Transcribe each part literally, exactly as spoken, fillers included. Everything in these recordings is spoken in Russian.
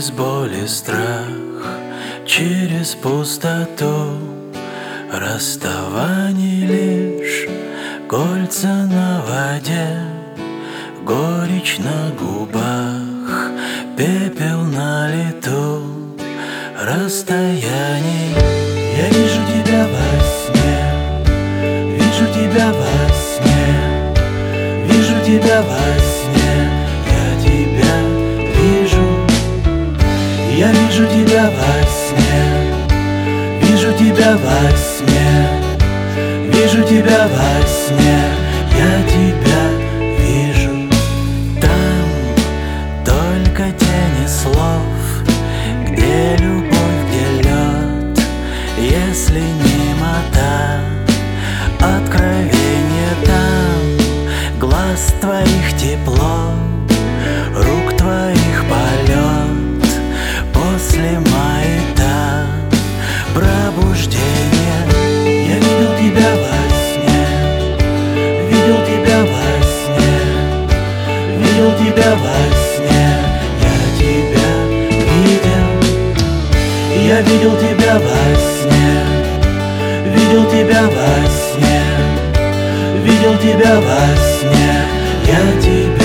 Через боль и страх, через пустоту, расставаний лишь кольца на воде, горечь на губах, пепел на лету, расстояний. Я вижу тебя во сне, вижу тебя во сне, вижу тебя во сне, я тебя вижу. Я вижу тебя во сне, вижу тебя во сне, вижу тебя во сне, я тебя вижу. Там только тени слов, где любовь, где лед, если немота, откровение там, глаз твоих тепло, рук твоих полет. После маята пробуждение. Я видел тебя во сне, видел тебя во сне, видел тебя во сне, я тебя видел. Я видел тебя во сне, видел тебя во сне, видел тебя во сне, я тебя видел.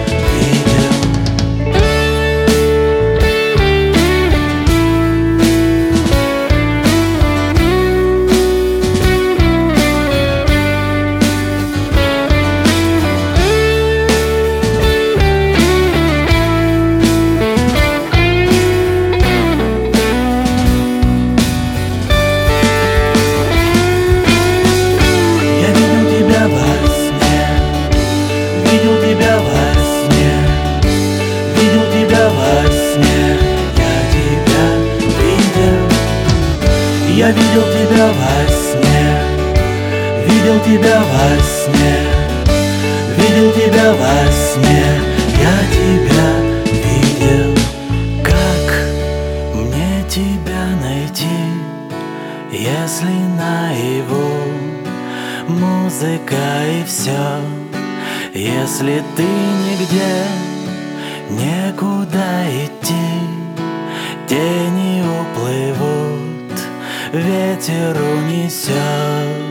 Я видел тебя во сне, видел тебя во сне, видел тебя во сне, я тебя видел. Как мне тебя найти, если наяву музыка и все, если ты нигде, некуда идти, тени уплывут, ветер унесет.